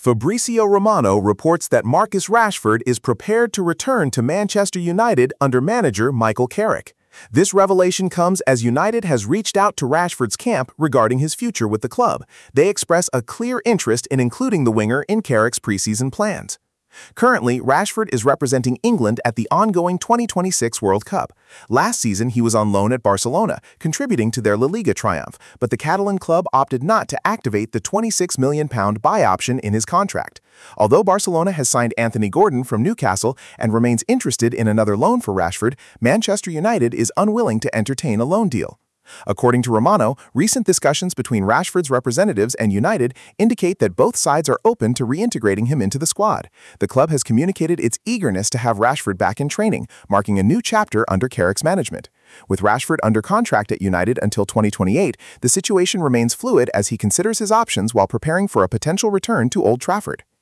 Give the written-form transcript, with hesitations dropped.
Fabrizio Romano reports that Marcus Rashford is prepared to return to Manchester United under manager Michael Carrick. This revelation comes as United has reached out to Rashford's camp regarding his future with the club. They express a clear interest in including the winger in Carrick's preseason plans. Currently, Rashford is representing England at the ongoing 2026 World Cup. Last season, he was on loan at Barcelona, contributing to their La Liga triumph, but the Catalan club opted not to activate the £26 million buy option in his contract. Although Barcelona has signed Anthony Gordon from Newcastle and remains interested in another loan for Rashford, Manchester United is unwilling to entertain a loan deal. According to Romano, recent discussions between Rashford's representatives and United indicate that both sides are open to reintegrating him into the squad. The club has communicated its eagerness to have Rashford back in training, marking a new chapter under Carrick's management. With Rashford under contract at United until 2028, the situation remains fluid as he considers his options while preparing for a potential return to Old Trafford.